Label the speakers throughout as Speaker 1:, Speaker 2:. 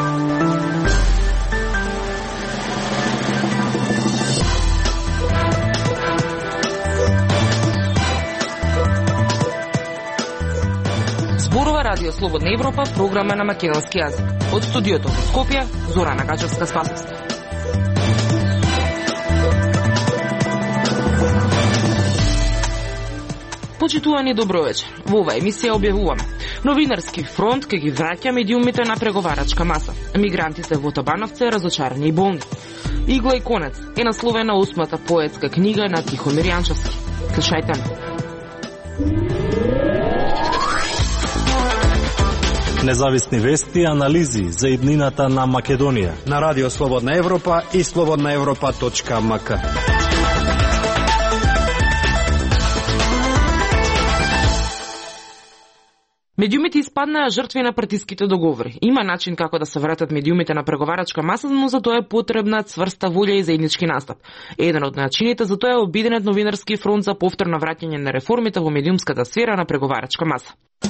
Speaker 1: Зборува Радио Слободна Европа, програма на македонски јазик. Од студиото во Скопје, Зорана Гачевска-Спасовска. Почитувани, добро вечер. Во оваа емисија објавуваме: новинарски фронт ке ги враќа медиумите на преговарачка маса. Мигрантите во Табановце разочарани и болни. Игла и конец е насловена 8-та поетска книга на Тихомир Јанчевски. Слушајте ме.
Speaker 2: Независни вести и анализи за иднината на Македонија
Speaker 3: на Радио Слободна Европа и slobodnaevropa.mk.
Speaker 1: Медиумите испаднаа жртви на партиските договори. Има начин како да се вратат медиумите на преговарачка маса, но за тоа е потребна цврста волја и заеднички настап. Еден од начините за тоа е Обединет новинарски фронт за повторно враќање на реформите во медиумската сфера на преговарачка маса.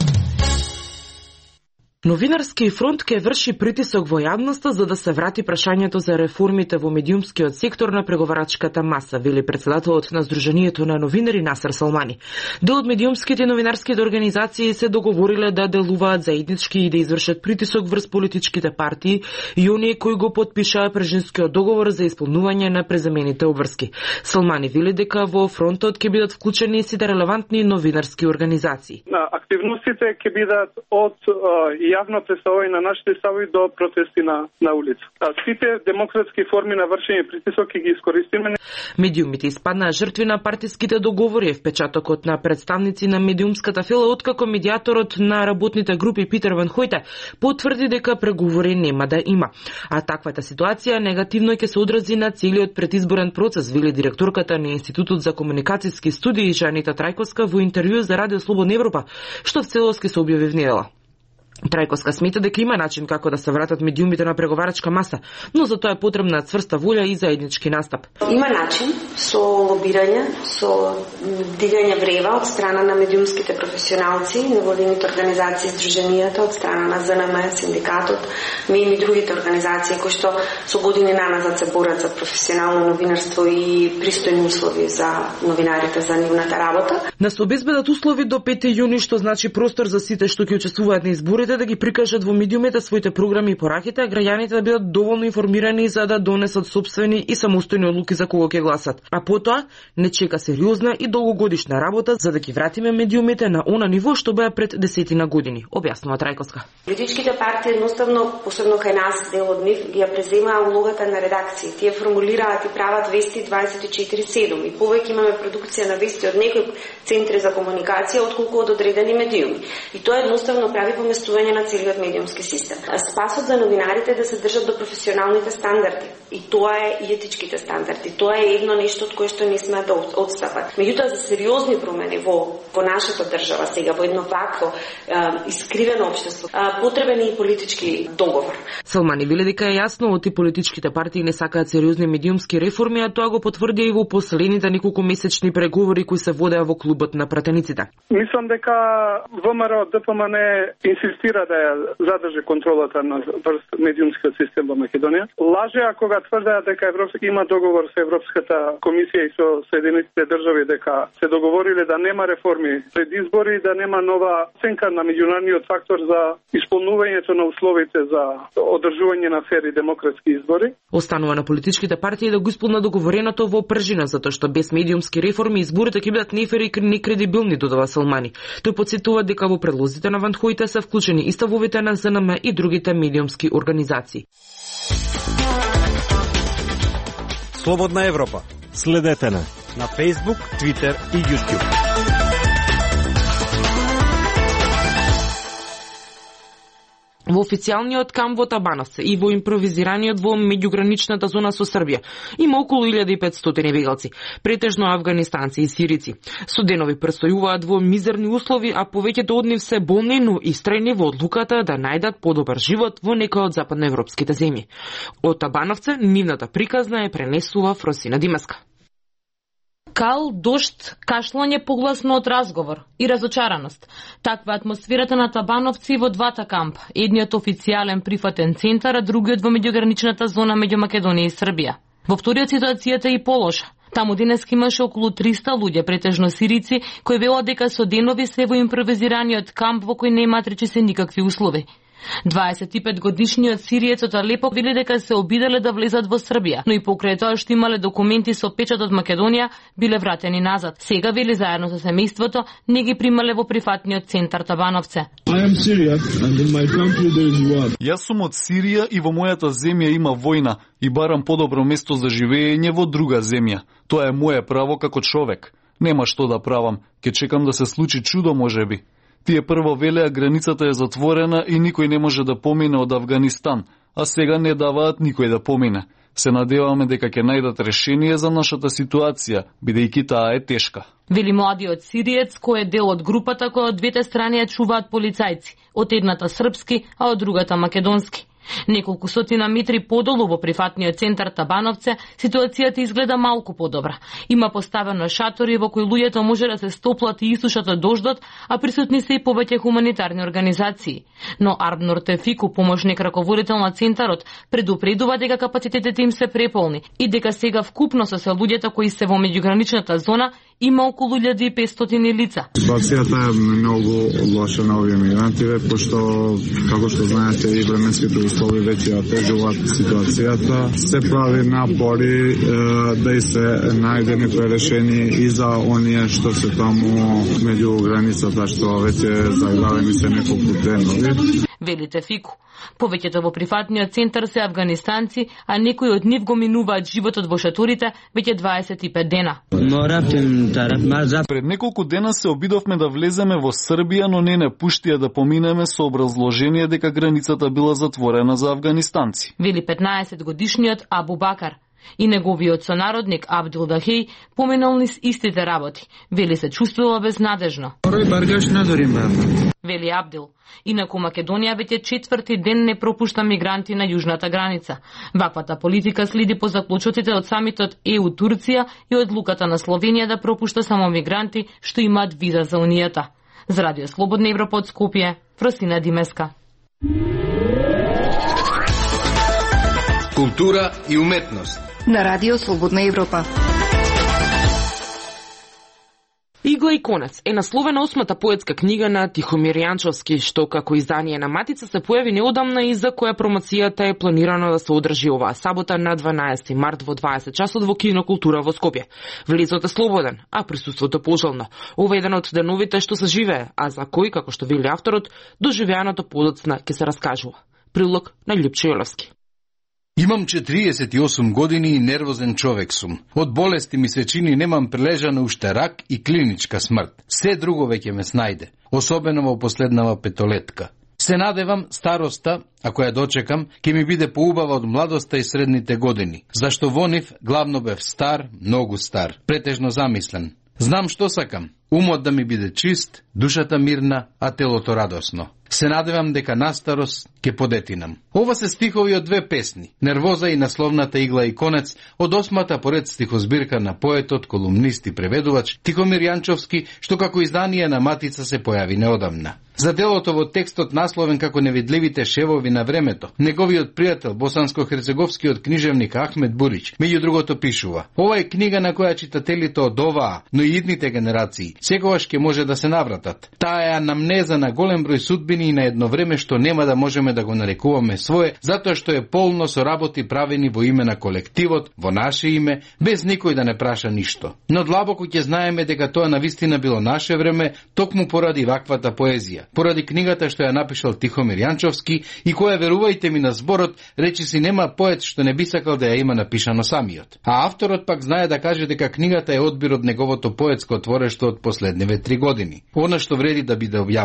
Speaker 1: Новинарски фронт ке врши притисок во јавноста за да се врати прашањето за реформите во медиумскиот сектор на преговарачката маса, вели председателот на Сдруженијето на новинари Насер Салмани. Дел од медиумските и новинарските организации се договориле да делуваат заеднички и да извршат притисок врз политичките партии и оние кои го потпишаа Прежинскиот договор за исполнување на преземените обврски. Салмани вели дека во фронтот ќе бидат вклучени сите релевантни новинарски организации.
Speaker 4: Активностите ќе бидат од јавно представување на нашите ставови до протести на улица. Сите демократски форми на вршење притисок ќе ги искористиме.
Speaker 1: Медиумите испаднаа жртви на партиските договори, е впечатокот на представници на медиумската фила, откако медиаторот на работните групи Питер Ван Хојте потврди дека преговори нема да има. А таквата ситуација негативно ќе се одрази на целиот предизборен процес, вели директорката на Институтот за комуникацијски студии Жанита Трајковска во интервју за Радио Слободна Европа, што в целост ќе се објави в недела. Трајковска смета дека има начин како да се вратат медиумите на преговарачка маса, но за тоа е потребна цврста волја и заеднички настап.
Speaker 5: Има начин со лобирање, со дигање врева од страна на медиумските професионалци, невладините организации, здруженијата, од страна на ЗНМ, синдикатот, МИМ и другите организации кои што со години наназад се борат за професионално новинарство и пристојни услови за новинарите за нивната работа.
Speaker 1: Да се обезбедат услови до 5 јуни, што значи простор за сите што ќе учествуваат на изборите да ги прикажат во медиумите своите програми и пораките, а граѓаните да бидат доволно информирани за да донесат собствени и самостојни одлуки за кого ќе гласат. А потоа не чека сериозна и долгогодишна работа за да ги вратиме медиумите на она ниво што беа пред десетина години, објаснува Трајковска.
Speaker 5: Политичките партии едноставно, посебно кај нас, дел од нив, ги ја преземаа улогата на редакции. Тие формулираат и прават вести 24/7 и повеќе имаме продукција на вести од некои центри за комуникација отколку од одредени медиуми. И тоа едноставно прави поместување на целиот медиумски систем. Спасот за новинарите е да се држат до професионалните стандарди. И тоа е и етичките стандарди. Тоа е едно нешто од кое што не сме да одстапат. Меѓутоа за сериозни промени во нашата држава сега, во едно вакво искривено општество, потребен е и политички договор.
Speaker 1: Салмани вели дека е јасно оти политичките партии не сакаат сериозни медиумски реформи, а тоа го потврди и во последните неколку месечни преговори кои се водеа во клубот на пратениците.
Speaker 4: Мислам дека ВМРО ДПМН инсистира да ја задржи контролата на медиумскиот систем во Македонија. Лажеа кога тврдеа дека има договор со Европската комисија и со Соединетите држави дека се договориле да нема реформи пред избори и да нема нова оценка на меѓународниот фактор за исполнувањето на условите за одржување на фер и демократски избори.
Speaker 1: Останува на политичките партии да го исполнат договореното во пржина, затоа што без медиумски реформи изборите ќе бидат нефери и некредибилни, додава Салмани. Тој потсетува дека во предлозите на Ван Хојте се вклучени и ставовите на ЗНМ и другите медиумски организации.
Speaker 3: Слободна Европа.
Speaker 2: Следете на
Speaker 3: Facebook, Twitter и YouTube.
Speaker 1: Во официјалниот камп во Табановце и во импровизираниот во меѓуграничната зона со Србија има околу 1500 бегалци, претежно афганистанци и сирици. Студенови престојуваат во мизерни услови, а повеќето од нив се болни, но истрајни во одлуката да најдат подобар живот во некој од западноевропските земји. Од Табановце нивната приказна е пренесува Фросина Димеска.
Speaker 6: Кал, дожд, кашлање погласно од разговор и разочараност. Таква е атмосферата на Табановци во двата камп. Едниот официјален прифатен центар, а другиот во меѓуграничната зона меѓу Македонија и Србија. Во вториот ситуацијата е и полоша. Таму денеска имаше околу 300 луѓе, претежно сирици, кои велат дека со денови се во импровизираниот камп во кој немаат речиси никакви услови. 25-годишниот сириецот Алепо вели дека се обиделе да влезат во Србија, но и покрај тоа што имале документи со печат од Македонија, биле вратени назад. Сега, вели, заедно со семејството, не ги примале во прифатниот центар Табановце.
Speaker 7: Јас сум од Сирија и во мојата земја има војна и барам подобро место за живење во друга земја. Тоа е моје право како човек. Нема што да правам, ќе чекам да се случи чудо можеби. Тие прво велеа границата е затворена и никој не може да помине од Авганистан, а сега не даваат никој да помине. Се надеваме дека ќе најдат решение за нашата ситуација, бидејќи таа е тешка.
Speaker 6: Вели младиот сириец, кој е дел од групата која од двете страни ја чуваат полицајци, од едната српски, а од другата македонски. Неколку сотина метри подолу во прифатниот центар Табановце, ситуацијата изгледа малку подобра. Има поставено шатори во кои луѓето може да се стоплат и исушат од дождот, а присутни се и повеќе хуманитарни организации. Но Арбнор Тефику, помошник раководител на центарот, предупредува дека капацитетите им се преполни и дека сега вкупно со луѓето кои се во меѓуграничната зона има околу 1500 лица.
Speaker 8: Ситуацијата е многу лоша на овие мигранти, пошто, како што знаете, и временските услови веќе отежуваат ситуацијата. Се прави напори да и се најде некој решение и за оние што се таму меѓу границата, што веќе заглавени се неколку денови.
Speaker 6: Вели Тефику. Повеќето во прифатниот центар се афганистанци, а некои од нив го минуваат животот во шаторите веќе 25 дена.
Speaker 7: Пред неколку дена се обидовме да влеземе во Србија, но не пуштија да поминеме со образложение дека границата била затворена за афганистанци.
Speaker 6: Вели 15-годишниот Абу Бакар. И неговиот сонародник Абдул Дахей поминал низ истите работи. Вели се чувствува безнадежно. Вели Абдил. Инаку Македонија веќе 4ти ден не пропушта мигранти на јужната граница. Ваквата политика следи по заклучоците од самитот ЕУ Турција и одлуката на Словенија да пропушта само мигранти што имаат виза за Унијата. За Радио Слободна Европа од Скопје, Фросина Димеска.
Speaker 9: Култура и уметност
Speaker 10: на Радио Слободна Европа.
Speaker 1: Игла и конец е насловена 8-та поетска книга на Тихомир Јанчовски, што како издание на Матица се појави неодамна и за која промоцијата е планирано да се одржи оваа сабота на 12 март во 20 часот во Кино Култура во Скопје. Влезот е слободен, а присуството пожелно. Ова е еден од деновите што се живее, а за кој, како што вели авторот, доживеаното подоцна ќе се раскажува. Прилог на Љупчо Јоловски.
Speaker 9: Имам 48 години и нервозен човек сум. Од болести ми се чини немам прележано уште рак и клиничка смрт. Се друго веќе ме снајде, особено во последнава петолетка. Се надевам староста, ако ја дочекам, ќе ми биде поубава од младоста и средните години, зашто во нив главно бев стар, многу стар, претежно замислен. Знам што сакам, умот да ми биде чист, душата мирна, а телото радосно. Се надевам дека на старост ќе подетинам. Ова се стихови од две песни, Нервоза и насловната Игла и конец, од 8-та поред стихозбирка на поетот, колумнист и преведувач Тихомир Јанчовски, што како издание на Матица се појави неодамна. За делото во текстот насловен како Невидливите шевови на времето, неговиот пријател, босанско-херцеговскиот книжевник Ахмет Бурич, меѓу другото пишува: ова е книга на која читателите од оваа, но и идните генерации, секогаш ќе може да се навратат. Таа е анамнеза на голем број судбини и на едно време што нема да можеме да го нарекуваме свое, затоа што е полно со работи правени во име на колективот, во наше име, без никој да не праша ништо. Но длабоко ќе знаеме дека тоа навистина било наше време, токму поради ваквата поезија, поради книгата што ја напишал Тихомир Јанчовски и која, верувајте ми на зборот, речиси нема поет што не би сакал да ја има напишано самиот. А авторот пак знае да каже дека книгата е одбир од неговото поетско творешто од последниве 3 години. Она што вреди да биде објавено.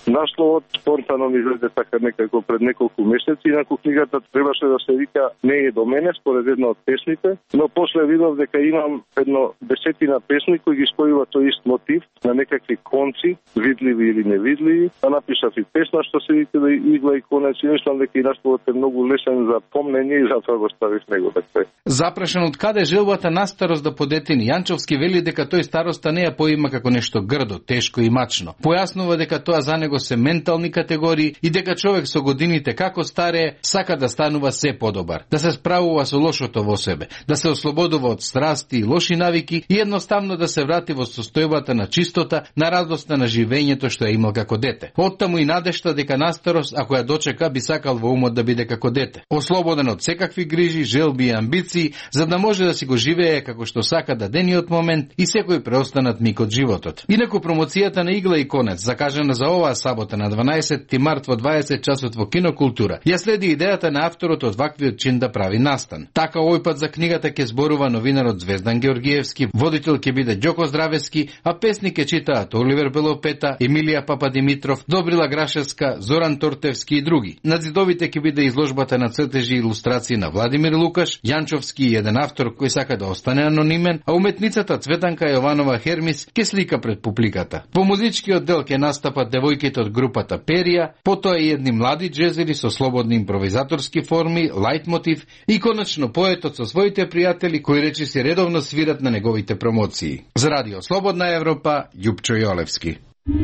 Speaker 11: Насловот спонтано ми излезе така некако пред неколку месеци, инаку книгата требаше да се вика "Не е до мене" според една од песните, но после видов дека имам едно 10 песни кои ги спојува тој ист мотив на некакви конци, видливи или невидливи, а напишав и песна што се вика "Игла и конец", и мислам дека и насловот е многу лесен за помнење и затоа го ставив него така.
Speaker 9: Запрашан од каде желбата на старост да подетини, Јанчовски вели дека тој староста не ја поима како нешто грдо, тешко и мачно. Појаснува дека тоа за него се ментални категории и дека човек со годините како старее сака да станува се подобар, да се справува со лошото во себе, да се ослободува од страсти и лоши навики и едноставно да се врати во состојбата на чистота, на радоста на живењето што ја имал како дете. Оттаму и надежта дека на старост, ако ја дочека, би сакал во умот да биде како дете. Ослободен од секакви грижи, желби и амбиции, за да може да си го живее како што сака дадениот момент и секој преостанат миг од животот. Инаку промоцијата на Игла и конец, закажана за оваа сабота на 12 март во 20 часот во Кинокултура, ја следи идејата на авторот од ваквиот чин да прави настан. Така овој пат за книгата ќе зборува новинарот Звездан Георгиевски, водител ќе биде Ѓоко Здравески, а песни ќе читаат Оливер Белопета, Емилија Пападимитров, Добрила Грашевска, Зоран Тортевски и други. На зидовите ќе биде изложбата на цртежи и илустрации на Владимир Лукаш, Јанчовски и еден автор кој сака да остане анонимен, а уметницата Цветанка Јованова Хермис ќе слика пред публиката. По музичкиот дел ќе настапат девојките од групата Перија, потоа и едни млади джезери со слободни импровизаторски форми, лајтмотив и конечно поетот со своите пријатели кои речиси редовно свират на неговите промоции. За Радио Слободна Европа, Јупчо Јолевски.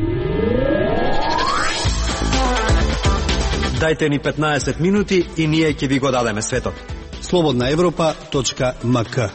Speaker 3: Дајте ни 15 минути и ние ќе ви го дадеме светот.
Speaker 12: slobodnaevropa.mk.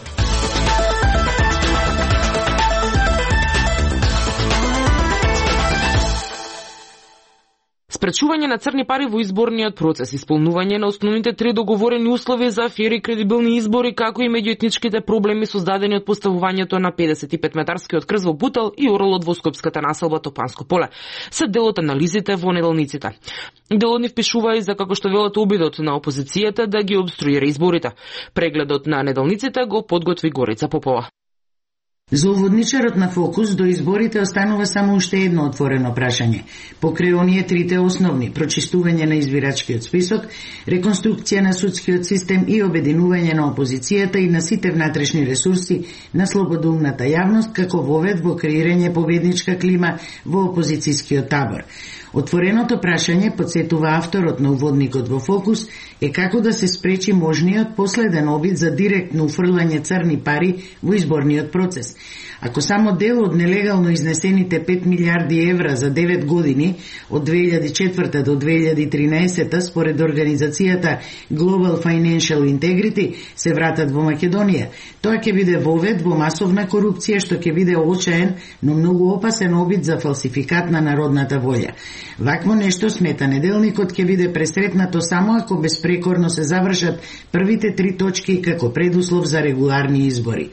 Speaker 1: Спречување на црни пари во изборниот процес, исполнување на основните три договорени услови за фери и кредибилни избори, како и меѓуетничките проблеми создадени од поставувањето на 55-метарскиот крст во Бутел и оролот во скопската населба Топанско поле, се дел од анализите во неделниците. Дел од нив пишува и за како што велат обидот на опозицијата да ги обструира изборите. Прегледот на неделниците го подготви Горица Попова.
Speaker 13: За уводничарот на Фокус до изборите останува само уште едно отворено прашање. Покрај оние трите основни: прочистување на избирачкиот список, реконструкција на судскиот систем и обединување на опозицијата и на сите внатрешни ресурси на слободоумната јавност, како вовед во креирање победничка клима во опозицијскиот табор. Отвореното прашање, подсетува авторот на уводникот во Фокус, е како да се спречи можниот последен обид за директно уфрлање црни пари во изборниот процес. Ако само дел од нелегално изнесените 5 милиарди евра за 9 години, од 2004 до 2013, според организацијата Global Financial Integrity, се вратат во Македонија, тоа ќе биде вовед во масовна корупција, што ќе биде очаен, но многу опасен обид за фалсификат на народната волја. Вакво нешто, смета неделникот, ќе биде пресретнато само ако безпрекорно се завршат првите 3 точки како предуслов за регуларни избори.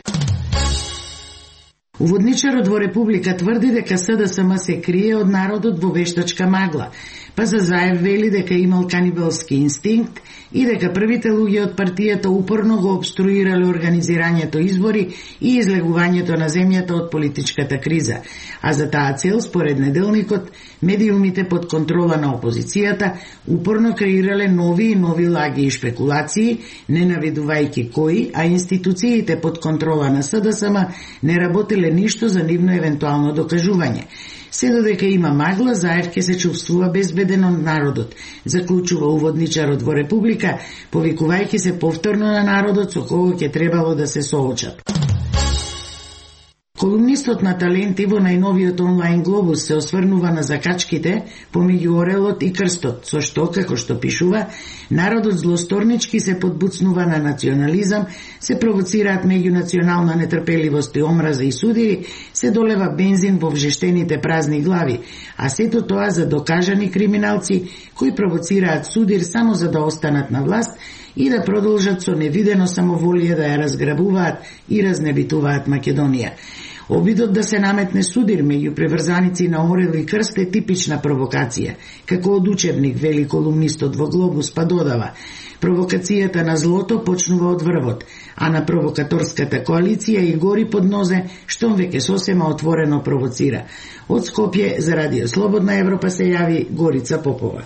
Speaker 13: Уводничарот во Република тврди дека СДСМ се крие од народот во вештачка магла, па за Заев вели дека имал канибалски инстинкт и дека првите луѓе од партијата упорно го обструирале организирањето избори и излегувањето на земјата од политичката криза. А за таа цел, според неделникот, медиумите под контрола на опозицијата упорно креирале нови и нови лаги и шпекулации, не наведувајќи кои, а институциите под контрола на СДСМ не работеле ништо за нивно евентуално докажување. Се додека има магла, Заев ќе се чувствува безбеден од народот, заклучува уводничарот во Република, повикувајќи се повторно на народот со кого ќе требало да се соочат. Колумнистот на Таленти во најновиот онлайн глобус се осврнува на закачките помеѓу орелот и крстот, со што, како што пишува, народот злосторнички се подбуцнува на национализам, се провоцираат меѓунационална нетрпеливост и омраза и судири, се долева бензин во вжештените празни глави, а сето тоа за докажани криминалци кои провоцираат судир само за да останат на власт и да продолжат со невидено самоволие да ја разграбуваат и разнебитуваат Македонија. Обидот да се наметне судир меѓу приврзаници на Орел и Крст е типична провокација. Како од учебник, вели колумнистот во Глобус, па додава: провокацијата на злото почнува од врвот, а на провокаторската коалиција и гори под нозе, штом веќе сосема отворено провоцира. Од Скопје за Радио Слободна Европа се јави Горица Попова.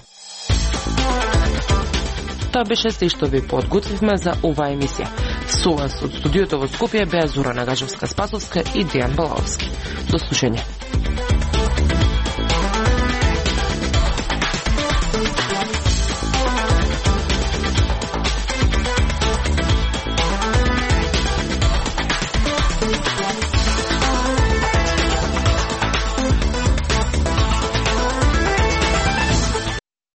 Speaker 1: Тоа беше се што ви подготвивме за оваа емисија. Со вас од студиото во Скопје беа Зора Нагажевска-Спасовска и Дејан Балаовски. До слушање.